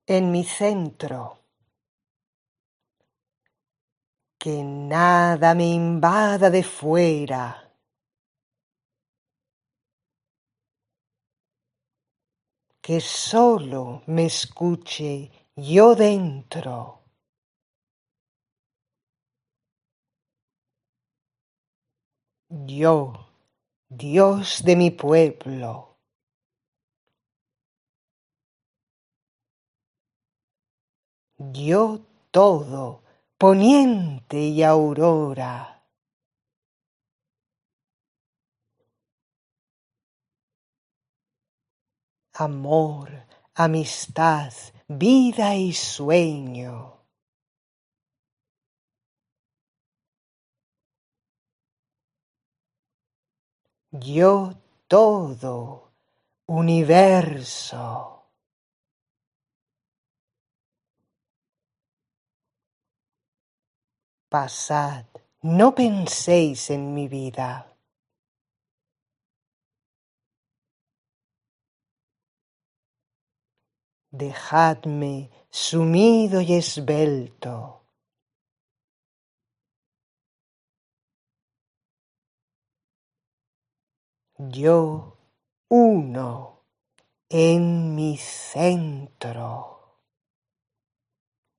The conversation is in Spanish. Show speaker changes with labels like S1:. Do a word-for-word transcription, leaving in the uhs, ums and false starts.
S1: en mi centro. Que nada me invada de fuera. Que solo me escuche yo dentro. Yo, Dios de mi pueblo. Yo todo, poniente y aurora. Amor, amistad, vida y sueño. Yo todo, universo. Pasad, no penséis en mi vida. Dejadme sumido y esbelto. Yo uno en mi centro.